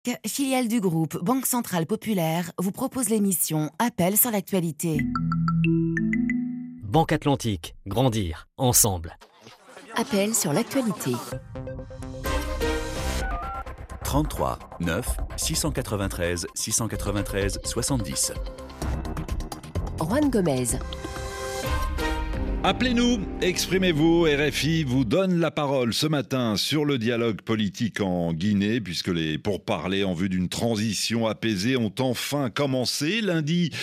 Filiale du groupe Banque Centrale Populaire, vous propose l'émission Appel sur l'actualité. Banque Atlantique, grandir ensemble. Appel sur l'actualité. 33 9 693 693 70. Juan Gomez. Appelez-nous, exprimez-vous, RFI vous donne la parole ce matin sur le dialogue politique en Guinée, puisque les pourparlers en vue d'une transition apaisée ont enfin commencé. Lundi,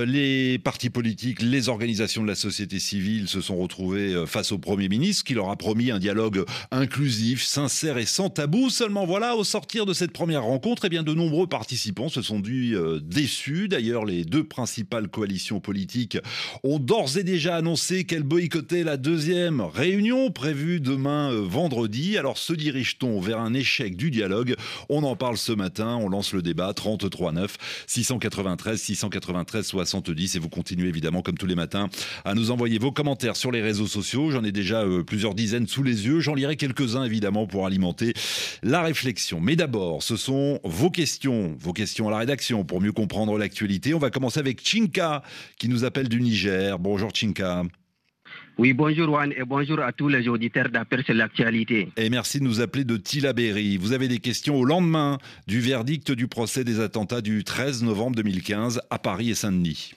les partis politiques, les organisations de la société civile se sont retrouvés face au Premier ministre, qui leur a promis un dialogue inclusif, sincère et sans tabou. Seulement voilà, au sortir de cette première rencontre, eh bien, de nombreux participants se sont dit déçus. D'ailleurs, les deux principales coalitions politiques ont d'ores et déjà annoncé qu'elles boycotter la deuxième réunion prévue demain vendredi. Alors se dirige-t-on vers un échec du dialogue? On en parle ce matin, on lance le débat 33 9 693 693 70 et vous continuez évidemment comme tous les matins à nous envoyer vos commentaires sur les réseaux sociaux. J'en ai déjà plusieurs dizaines sous les yeux, j'en lirai quelques-uns évidemment pour alimenter la réflexion. Mais d'abord, ce sont vos questions à la rédaction pour mieux comprendre l'actualité. On va commencer avec Chinka qui nous appelle du Niger. Bonjour Chinka. Oui, bonjour Juan et bonjour à tous les auditeurs d'Appel sur l'actualité. Et merci de nous appeler de Tillabéri. Vous avez des questions au lendemain du verdict du procès des attentats du 13 novembre 2015 à Paris et Saint-Denis.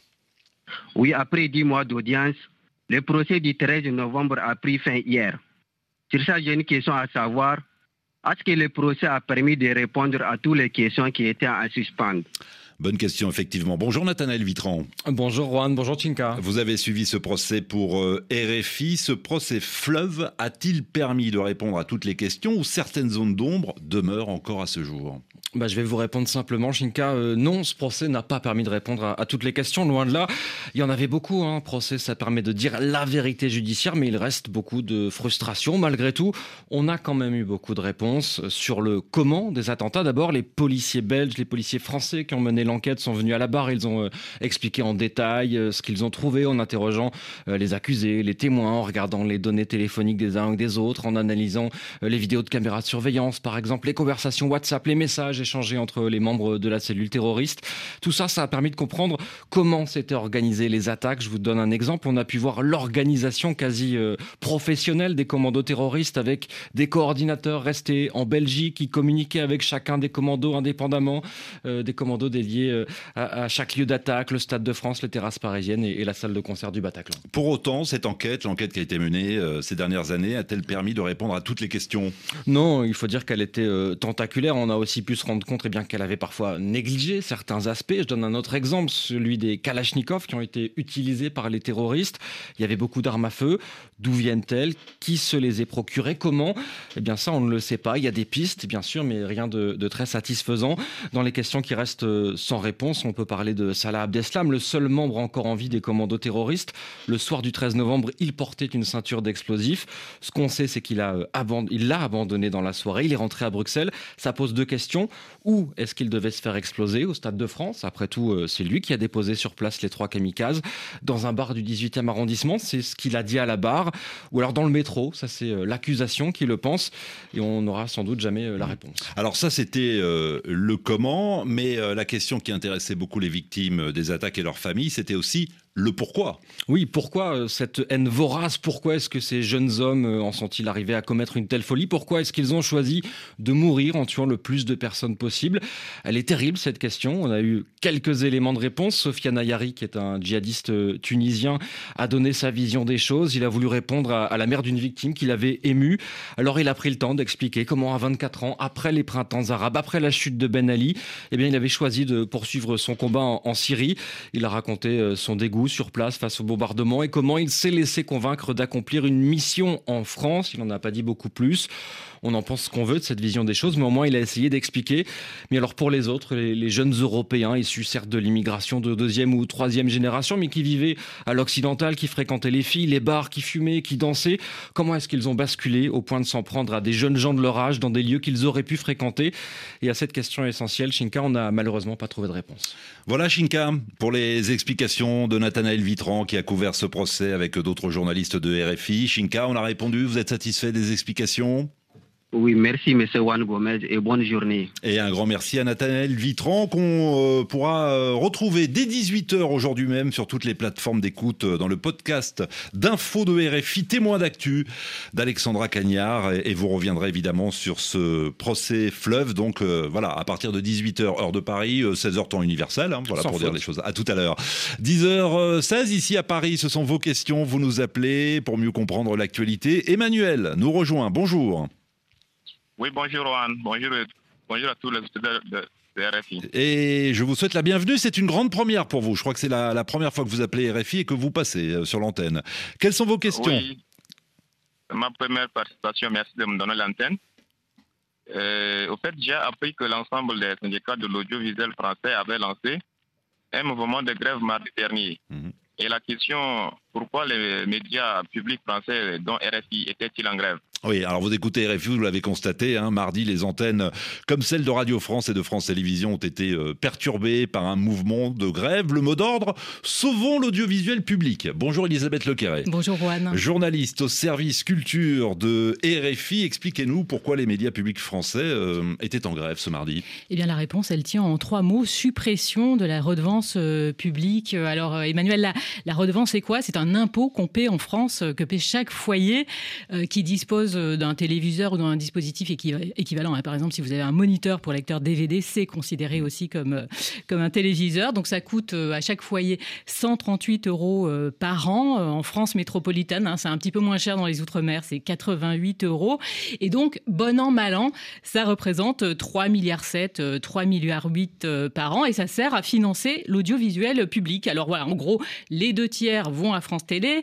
Oui, après 10 mois d'audience, le procès du 13 novembre a pris fin hier. Sur ça, j'ai une question à savoir. Est-ce que le procès a permis de répondre à toutes les questions qui étaient en suspens? Bonne question, effectivement. Bonjour Nathanaël Vitran. Bonjour Juan, bonjour Chinka. Vous avez suivi ce procès pour RFI. Ce procès fleuve a-t-il permis de répondre à toutes les questions ou certaines zones d'ombre demeurent encore à ce jour? Je vais vous répondre simplement, Chinka. Non, ce procès n'a pas permis de répondre à toutes les questions, loin de là. Il y en avait beaucoup, hein. Procès, ça permet de dire la vérité judiciaire, mais il reste beaucoup de frustration. Malgré tout, on a quand même eu beaucoup de réponses sur le comment des attentats. D'abord, les policiers belges, les policiers français qui ont mené l'enquête sont venus à la barre. Ils ont expliqué en détail ce qu'ils ont trouvé en interrogeant les accusés, les témoins, en regardant les données téléphoniques des uns ou des autres, en analysant les vidéos de caméras de surveillance, par exemple, les conversations WhatsApp, les messages échangés entre les membres de la cellule terroriste. Tout ça, ça a permis de comprendre comment s'étaient organisées les attaques. Je vous donne un exemple. On a pu voir l'organisation quasi professionnelle des commandos terroristes avec des coordinateurs restés en Belgique qui communiquaient avec chacun des commandos indépendamment, des commandos dédiés à chaque lieu d'attaque, le Stade de France, les terrasses parisiennes et la salle de concert du Bataclan. Pour autant, cette enquête, l'enquête qui a été menée ces dernières années, a-t-elle permis de répondre à toutes les questions? Non, il faut dire qu'elle était tentaculaire. On a aussi pu se rendre compte qu'elle avait parfois négligé certains aspects. Je donne un autre exemple, celui des Kalachnikov qui ont été utilisés par les terroristes. Il y avait beaucoup d'armes à feu. D'où viennent-elles? Qui se les est procurées? Comment? Eh bien ça, on ne le sait pas. Il y a des pistes, bien sûr, mais rien de très satisfaisant. Dans les questions qui restent sans réponse, on peut parler de Salah Abdeslam, le seul membre encore en vie des commandos terroristes. Le soir du 13 novembre, il portait une ceinture d'explosifs. Ce qu'on sait, c'est qu'il l'a abandonné dans la soirée. Il est rentré à Bruxelles. Ça pose deux questions. Où est-ce qu'il devait se faire exploser? Au Stade de France. Après tout, c'est lui qui a déposé sur place les 3 kamikazes. Dans un bar du 18e arrondissement, c'est ce qu'il a dit à la barre. Ou alors dans le métro, ça c'est l'accusation qui le pense. Et on n'aura sans doute jamais la réponse. Alors ça, c'était le comment, mais la question qui intéressait beaucoup les victimes des attaques et leurs familles, c'était aussi le pourquoi. Oui, pourquoi cette haine vorace? Pourquoi est-ce que ces jeunes hommes en sont-ils arrivés à commettre une telle folie? Pourquoi est-ce qu'ils ont choisi de mourir en tuant le plus de personnes possible? Elle est terrible cette question. On a eu quelques éléments de réponse. Sofiane Ayari, qui est un djihadiste tunisien, a donné sa vision des choses. Il a voulu répondre à la mère d'une victime qui l'avait ému. Alors il a pris le temps d'expliquer comment à 24 ans, après les printemps arabes, après la chute de Ben Ali, il avait choisi de poursuivre son combat en Syrie. Il a raconté son dégoût sur place face au bombardement et comment il s'est laissé convaincre d'accomplir une mission en France. Il n'en a pas dit beaucoup plus. On en pense ce qu'on veut de cette vision des choses, mais au moins il a essayé d'expliquer. Mais alors pour les autres, les jeunes Européens issus certes de l'immigration de 2e ou 3e génération, mais qui vivaient à l'occidental, qui fréquentaient les filles, les bars, qui fumaient, qui dansaient, comment est-ce qu'ils ont basculé au point de s'en prendre à des jeunes gens de leur âge dans des lieux qu'ils auraient pu fréquenter? Et à cette question essentielle, Chinka, on n'a malheureusement pas trouvé de réponse. Voilà Chinka, pour les explications de Nathanaël Vitran qui a couvert ce procès avec d'autres journalistes de RFI. Chinka, on a répondu, vous êtes satisfait des explications? Oui, merci, M. Juan Gomez, et bonne journée. Et un grand merci à Nathanaël Vitran qu'on pourra retrouver dès 18h aujourd'hui même sur toutes les plateformes d'écoute dans le podcast d'infos de RFI, témoin d'actu d'Alexandra Cagnard. Et vous reviendrez évidemment sur ce procès fleuve. Donc voilà, à partir de 18h heure de Paris, 16h temps universel. Voilà pour dire les choses. À tout à l'heure. 10h16 ici à Paris, ce sont vos questions. Vous nous appelez pour mieux comprendre l'actualité. Emmanuel nous rejoint. Bonjour. Oui, bonjour Juan, bonjour à tous les auditeurs de RFI. Et je vous souhaite la bienvenue, c'est une grande première pour vous. Je crois que c'est la première fois que vous appelez RFI et que vous passez sur l'antenne. Quelles sont vos questions ? Oui, ma première participation, merci de me donner l'antenne. Au fait, j'ai appris que l'ensemble des syndicats de l'audiovisuel français avaient lancé un mouvement de grève mardi dernier. Et la question, pourquoi les médias publics français, dont RFI, étaient-ils en grève ? Oui, alors vous écoutez RFI, vous l'avez constaté, mardi, les antennes comme celles de Radio France et de France Télévisions ont été perturbées par un mouvement de grève. Le mot d'ordre, sauvons l'audiovisuel public. Bonjour Elisabeth Lequeret. Bonjour Juan. Journaliste au service culture de RFI, expliquez-nous pourquoi les médias publics français étaient en grève ce mardi. Eh bien la réponse, elle tient en 3 mots, suppression de la redevance publique. Alors Emmanuel, la redevance c'est quoi ? C'est un impôt qu'on paie en France, que paie chaque foyer qui dispose d'un téléviseur ou d'un dispositif équivalent. Par exemple, si vous avez un moniteur pour lecteur DVD, c'est considéré aussi comme un téléviseur. Donc ça coûte à chaque foyer 138 € par an. En France métropolitaine, c'est un petit peu moins cher dans les Outre-mer, c'est 88 €. Et donc, bon an, mal an, ça représente 3,7 milliards, 3,8 milliards par an. Et ça sert à financer l'audiovisuel public. Alors voilà, en gros, les 2/3 vont à France Télé,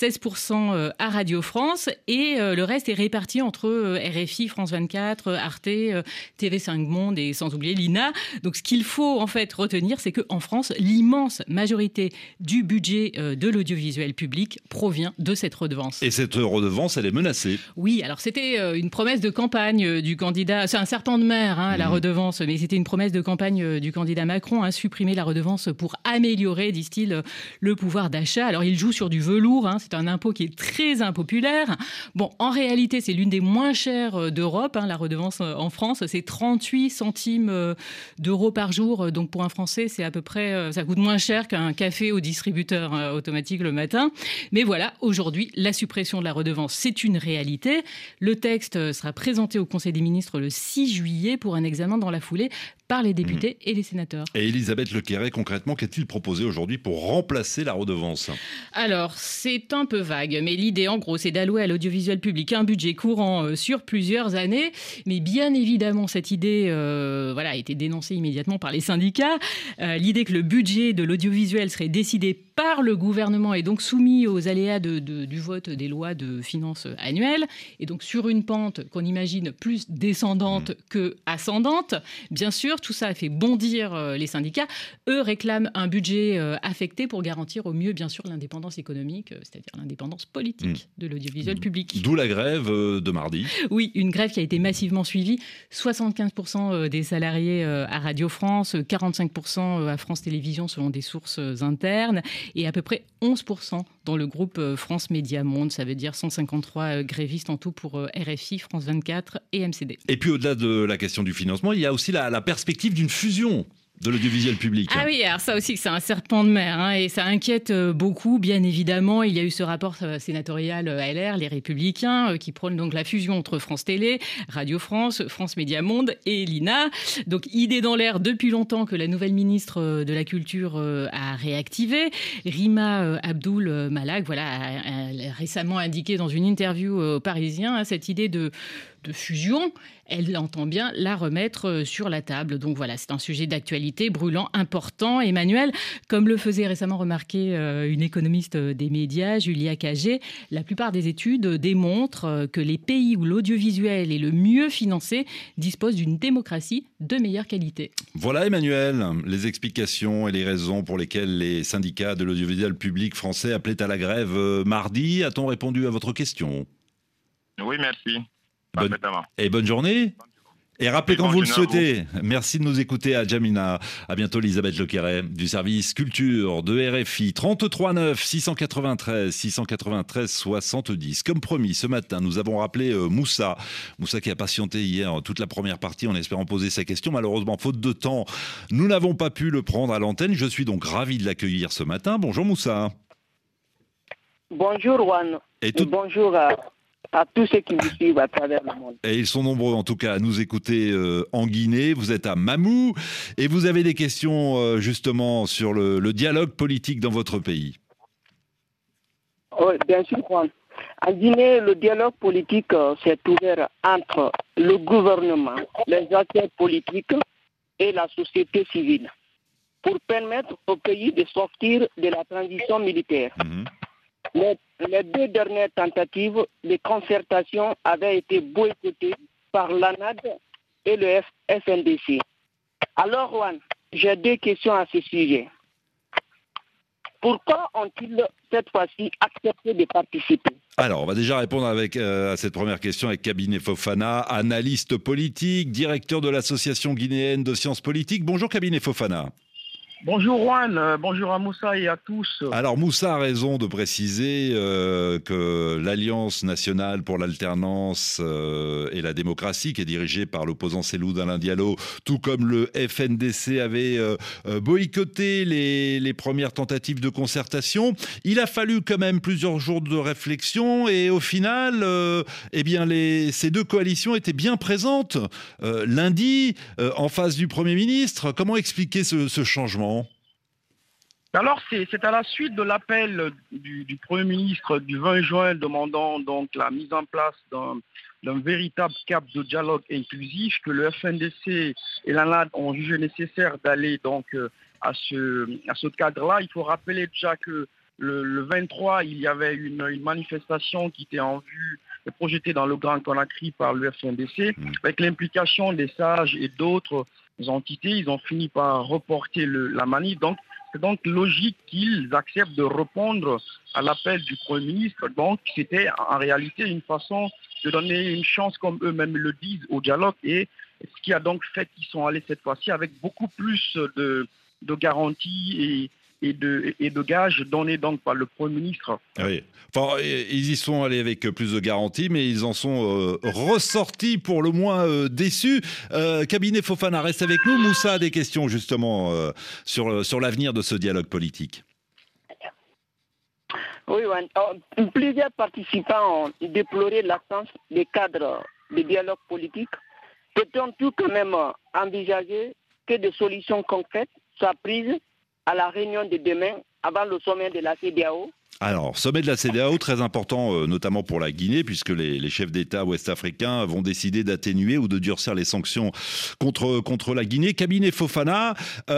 16% à Radio France et le reste est réparti entre RFI, France 24, Arte, TV5 Monde et sans oublier l'INA. Donc ce qu'il faut en fait retenir, c'est qu'en France, l'immense majorité du budget de l'audiovisuel public provient de cette redevance. Et cette redevance, elle est menacée. Oui, alors c'était une promesse de campagne du candidat, c'est un serpent de mer, la redevance, mais c'était une promesse de campagne du candidat Macron, supprimer la redevance pour améliorer, disent-ils, le pouvoir d'achat. Alors il joue sur du velours, c'est un impôt qui est très impopulaire. Bon, en réalité, c'est l'une des moins chères d'Europe. La redevance en France, c'est 38 centimes d'euros par jour. Donc pour un Français, c'est à peu près, ça coûte moins cher qu'un café au distributeur automatique le matin. Mais voilà, aujourd'hui, la suppression de la redevance, c'est une réalité. Le texte sera présenté au Conseil des ministres le 6 juillet pour un examen dans la foulée par les députés et les sénateurs. Et Elisabeth Lequeret, concrètement, qu'est-il proposé aujourd'hui pour remplacer la redevance ? Alors, c'est un peu vague, mais l'idée, en gros, c'est d'allouer à l'audiovisuel public un budget courant sur plusieurs années. Mais bien évidemment, cette idée a été dénoncée immédiatement par les syndicats. L'idée que le budget de l'audiovisuel serait décidé par le gouvernement et donc soumis aux aléas du vote des lois de finances annuelles, et donc sur une pente qu'on imagine plus descendante que ascendante. Bien sûr, tout ça a fait bondir les syndicats. Eux réclament un budget affecté pour garantir au mieux, bien sûr, l'indépendance économique, c'est-à-dire l'indépendance politique de l'audiovisuel public. D'où la grève de mardi. Oui, une grève qui a été massivement suivie. 75% des salariés à Radio France, 45% à France Télévisions selon des sources internes, et à peu près 11% dans le groupe France Média Monde. Ça veut dire 153 grévistes en tout pour RFI, France 24 et MCD. Et puis au-delà de la question du financement, il y a aussi la perspective d'une fusion de l'audiovisuel public. Ah oui, alors ça aussi, c'est un serpent de mer, et ça inquiète beaucoup, bien évidemment. Il y a eu ce rapport sénatorial LR, les Républicains, qui prône donc la fusion entre France Télé, Radio France, France Média Monde et l'INA. Donc, idée dans l'air depuis longtemps que la nouvelle ministre de la Culture a réactivé. Rima Abdul Malak, a récemment indiqué dans une interview aux Parisiens cette idée de fusion. Elle entend bien la remettre sur la table. Donc voilà, c'est un sujet d'actualité brûlant, important. Emmanuel, comme le faisait récemment remarquer une économiste des médias, Julia Cagé, la plupart des études démontrent que les pays où l'audiovisuel est le mieux financé disposent d'une démocratie de meilleure qualité. Voilà Emmanuel, les explications et les raisons pour lesquelles les syndicats de l'audiovisuel public français appelaient à la grève mardi. A-t-on répondu à votre question ? Oui, merci. Et bonne journée. Et rappelez quand Bonne vous le journée à souhaitez. Merci de nous écouter à Djamina. À bientôt, Elisabeth Lequeret du service culture de RFI. 33 9 693 693 70. Comme promis, ce matin, nous avons rappelé Moussa. Moussa qui a patienté hier toute la première partie en espérant poser sa question. Malheureusement, faute de temps, nous n'avons pas pu le prendre à l'antenne. Je suis donc ravi de l'accueillir ce matin. Bonjour Moussa. Bonjour Juan. Et bonjour à tous ceux qui vous suivent à travers le monde. Et ils sont nombreux en tout cas à nous écouter en Guinée. Vous êtes à Mamou et vous avez des questions justement sur le dialogue politique dans votre pays. Oui, bien sûr Juan. En Guinée, le dialogue politique s'est ouvert entre le gouvernement, les acteurs politiques et la société civile pour permettre au pays de sortir de la transition militaire. Les deux dernières tentatives de concertation avaient été boycottées par l'ANAD et le FNDC. Alors, Juan, j'ai deux questions à ce sujet. Pourquoi ont-ils cette fois-ci accepté de participer? Alors, on va déjà répondre à cette première question avec Kabine Fofana, analyste politique, directeur de l'Association guinéenne de sciences politiques. Bonjour Kabine Fofana. Bonjour Juan, bonjour à Moussa et à tous. Alors Moussa a raison de préciser que l'Alliance nationale pour l'alternance et la démocratie, qui est dirigée par l'opposant Cellou Dalein Diallo, tout comme le FNDC avait boycotté les premières tentatives de concertation. Il a fallu quand même plusieurs jours de réflexion et au final, ces deux coalitions étaient bien présentes lundi en face du Premier ministre. Comment expliquer ce changement ? Alors, c'est à la suite de l'appel du Premier ministre du 20 juin demandant donc la mise en place d'un véritable cap de dialogue inclusif que le FNDC et l'ANAD ont jugé nécessaire d'aller donc à ce cadre-là. Il faut rappeler déjà que le 23, il y avait une manifestation qui était en vue et projetée dans le Grand Conakry par le FNDC avec l'implication des sages et d'autres entités. Ils ont fini par reporter la manif. Donc, c'est donc logique qu'ils acceptent de répondre à l'appel du Premier ministre. Donc, c'était en réalité une façon de donner une chance, comme eux-mêmes le disent, au dialogue. Et ce qui a donc fait qu'ils sont allés cette fois-ci avec beaucoup plus de garanties et de gages donnés donc par le Premier ministre. Oui. Enfin, ils y sont allés avec plus de garanties, mais ils en sont ressortis pour le moins déçus. Kabine Fofana, reste avec nous. Moussa a des questions justement sur l'avenir de ce dialogue politique. Oui, plusieurs participants ont déploré l'absence des cadres de dialogue politique. Peut-on tout quand même envisager que des solutions concrètes soient prises à la réunion de demain avant le sommet de la CEDEAO? Alors, sommet de la CEDEAO, très important notamment pour la Guinée, puisque les chefs d'État ouest-africains vont décider d'atténuer ou de durcir les sanctions contre la Guinée. Kabine Fofana,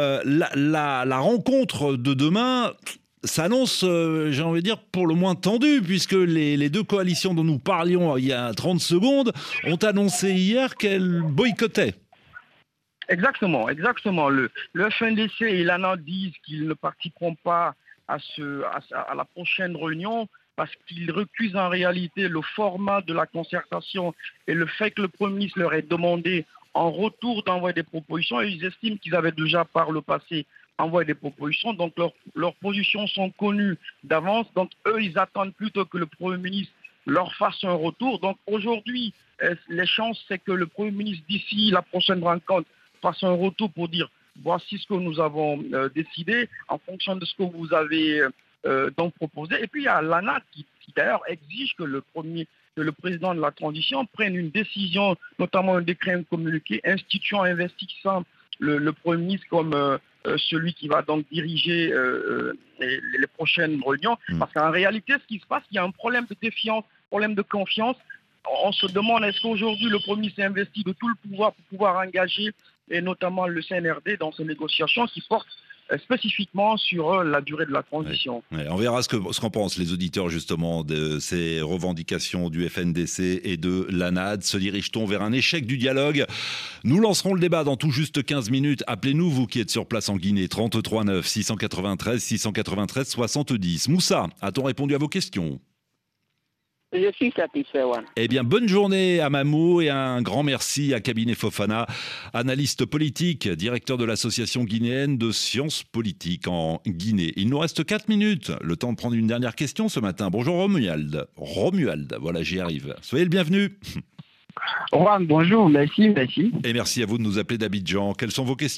la rencontre de demain s'annonce, j'ai envie de dire, pour le moins tendue, puisque les deux coalitions dont nous parlions il y a 30 secondes ont annoncé hier qu'elles boycottaient. Exactement. Le FNDC et l'ANAD disent qu'ils ne participeront pas à la prochaine réunion parce qu'ils recusent en réalité le format de la concertation et le fait que le Premier ministre leur ait demandé en retour d'envoyer des propositions. Et ils estiment qu'ils avaient déjà par le passé envoyé des propositions. Donc leurs positions sont connues d'avance. Donc eux, ils attendent plutôt que le Premier ministre leur fasse un retour. Donc aujourd'hui, les chances, c'est que le Premier ministre, d'ici la prochaine rencontre, fasse un retour pour dire voici ce que nous avons décidé en fonction de ce que vous avez donc proposé. Et puis il y a l'ANAD qui d'ailleurs exige que le président de la transition prenne une décision, notamment un décret, un communiqué instituant, investissant le Premier ministre comme celui qui va donc diriger les prochaines réunions. Parce qu'en réalité, ce qui se passe, il y a un problème de défiance, problème de confiance. On se demande est-ce qu'aujourd'hui le Premier ministre s'investit de tout le pouvoir pour pouvoir engager et notamment le CNRD dans ces négociations qui portent spécifiquement sur la durée de la transition. Oui. On verra ce qu'en pensent les auditeurs justement de ces revendications du FNDC et de l'ANAD. Se dirige-t-on vers un échec du dialogue? Nous lancerons le débat dans tout juste 15 minutes. Appelez-nous, vous qui êtes sur place en Guinée, 33 9 693 693 70. Moussa, a-t-on répondu à vos questions? Je suis satisfait, ouais. Eh bien, bonne journée à Mamou et un grand merci à Cabinet Fofana, analyste politique, directeur de l'association guinéenne de sciences politiques en Guinée. Il nous reste 4 minutes, le temps de prendre une dernière question ce matin. Bonjour Romuald. Romuald, voilà, j'y arrive. Soyez le bienvenu. Juan, bonjour, merci. Et merci à vous de nous appeler d'Abidjan. Quelles sont vos questions ?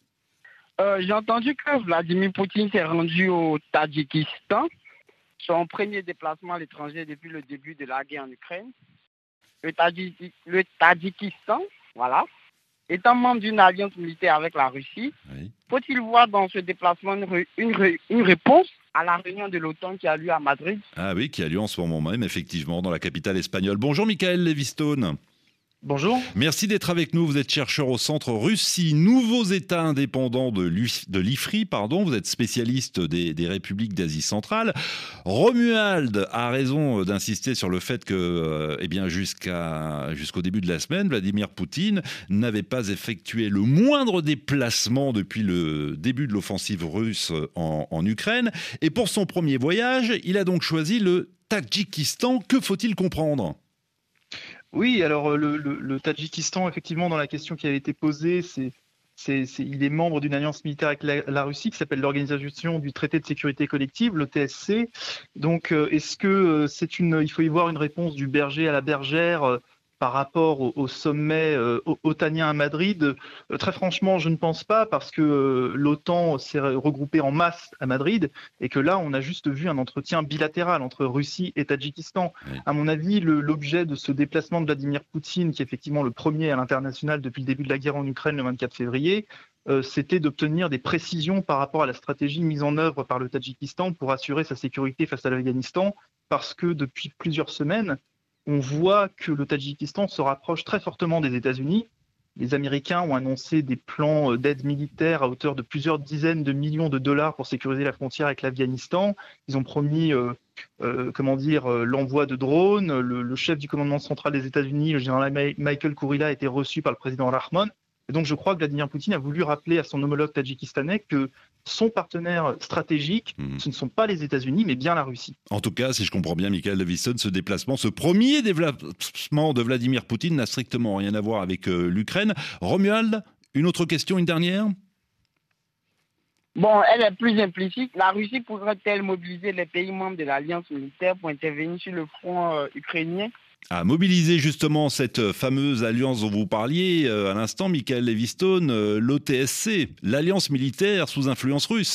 J'ai entendu que Vladimir Poutine s'est rendu au Tadjikistan. Son premier déplacement à l'étranger depuis le début de la guerre en Ukraine. Le Tadjikistan, voilà, étant membre d'une alliance militaire avec la Russie, oui. Faut-il voir dans ce déplacement une réponse à la réunion de l'OTAN qui a lieu à Madrid ? Ah oui, qui a lieu en ce moment même, effectivement, dans la capitale espagnole. Bonjour Michael Levistone. Bonjour. Merci d'être avec nous. Vous êtes chercheur au Centre Russie, nouveaux États indépendants de l'IFRI. Vous êtes spécialiste des républiques d'Asie centrale. Romuald a raison d'insister sur le fait que, jusqu'au début de la semaine, Vladimir Poutine n'avait pas effectué le moindre déplacement depuis le début de l'offensive russe en Ukraine. Et pour son premier voyage, il a donc choisi le Tadjikistan. Que faut-il comprendre ? Oui, alors le Tadjikistan, effectivement, dans la question qui avait été posée, il est membre d'une alliance militaire avec la Russie qui s'appelle l'Organisation du Traité de sécurité collective, l'OTSC. Donc, est-ce que il faut y voir une réponse du berger à la bergère par rapport au sommet otanien à Madrid? Très franchement, je ne pense pas, parce que l'OTAN s'est regroupée en masse à Madrid et que là, on a juste vu un entretien bilatéral entre Russie et Tadjikistan. Oui. À mon avis, l'objet de ce déplacement de Vladimir Poutine, qui est effectivement le premier à l'international depuis le début de la guerre en Ukraine le 24 février, c'était d'obtenir des précisions par rapport à la stratégie mise en œuvre par le Tadjikistan pour assurer sa sécurité face à l'Afghanistan, parce que depuis plusieurs semaines, on voit que le Tadjikistan se rapproche très fortement des États-Unis. Les Américains ont annoncé des plans d'aide militaire à hauteur de plusieurs dizaines de millions de dollars pour sécuriser la frontière avec l'Afghanistan. Ils ont promis l'envoi de drones. Le chef du commandement central des États-Unis, le général Michael Kurilla, a été reçu par le président Rahmon. Et donc je crois que Vladimir Poutine a voulu rappeler à son homologue tadjikistanais que son partenaire stratégique, ce ne sont pas les États-Unis, mais bien la Russie. En tout cas, si je comprends bien, Michael Levistone, ce premier déplacement de Vladimir Poutine n'a strictement rien à voir avec l'Ukraine. Romuald, une autre question, une dernière ? Bon, elle est plus implicite. La Russie pourrait-elle mobiliser les pays membres de l'alliance militaire pour intervenir sur le front ukrainien ? À mobiliser justement cette fameuse alliance dont vous parliez à l'instant, Michael Levistone, l'OTSC, l'alliance militaire sous influence russe.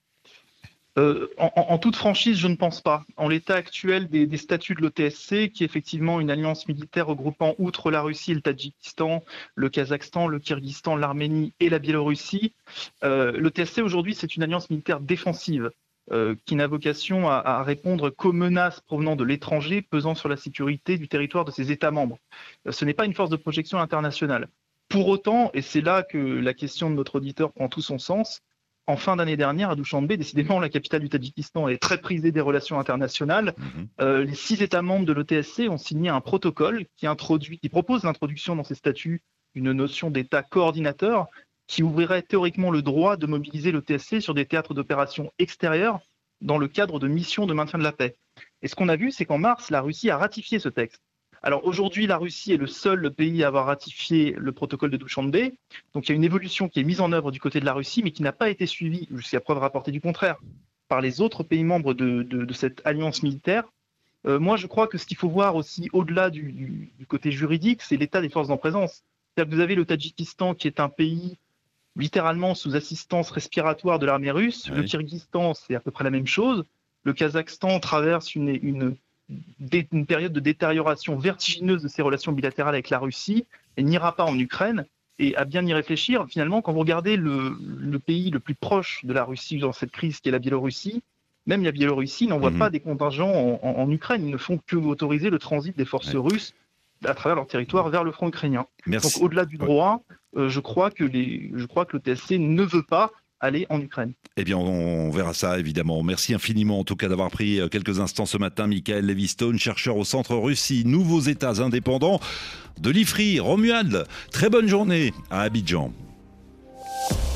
En toute franchise, je ne pense pas. En l'état actuel des statuts de l'OTSC, qui est effectivement une alliance militaire regroupant outre la Russie et le Tadjikistan, le Kazakhstan, le Kirghizistan, l'Arménie et la Biélorussie, l'OTSC aujourd'hui c'est une alliance militaire défensive. Qui n'a vocation à répondre qu'aux menaces provenant de l'étranger pesant sur la sécurité du territoire de ses États membres. Ce n'est pas une force de projection internationale. Pour autant, et c'est là que la question de notre auditeur prend tout son sens, en fin d'année dernière, à Douchanbé, décidément la capitale du Tadjikistan est très prisée des relations internationales, les 6 États membres de l'OTSC ont signé un protocole qui propose l'introduction dans ses statuts d'une notion d'État coordinateur, qui ouvrirait théoriquement le droit de mobiliser le TSC sur des théâtres d'opérations extérieurs dans le cadre de missions de maintien de la paix. Et ce qu'on a vu, c'est qu'en mars, la Russie a ratifié ce texte. Alors aujourd'hui, la Russie est le seul pays à avoir ratifié le protocole de Douchanbé. Donc il y a une évolution qui est mise en œuvre du côté de la Russie, mais qui n'a pas été suivie, jusqu'à preuve rapportée du contraire, par les autres pays membres de cette alliance militaire. Moi, je crois que ce qu'il faut voir aussi au-delà du côté juridique, c'est l'état des forces en présence. C'est-à-dire que vous avez le Tadjikistan qui est un pays littéralement sous assistance respiratoire de l'armée russe. Oui. Le Kirghizistan, c'est à peu près la même chose. Le Kazakhstan traverse une période de détérioration vertigineuse de ses relations bilatérales avec la Russie et n'ira pas en Ukraine. Et à bien y réfléchir, finalement, quand vous regardez le pays le plus proche de la Russie dans cette crise, qui est la Biélorussie, même la Biélorussie n'envoie pas des contingents en Ukraine. Ils ne font que autoriser le transit des forces russes à travers leur territoire vers le front ukrainien. Merci. Donc au-delà du droit, je crois que le TSC ne veut pas aller en Ukraine. Eh bien, on verra ça, évidemment. Merci infiniment, en tout cas, d'avoir pris quelques instants ce matin. Michael Levistone, chercheur au Centre Russie, nouveaux États indépendants de l'IFRI. Romuald, très bonne journée à Abidjan.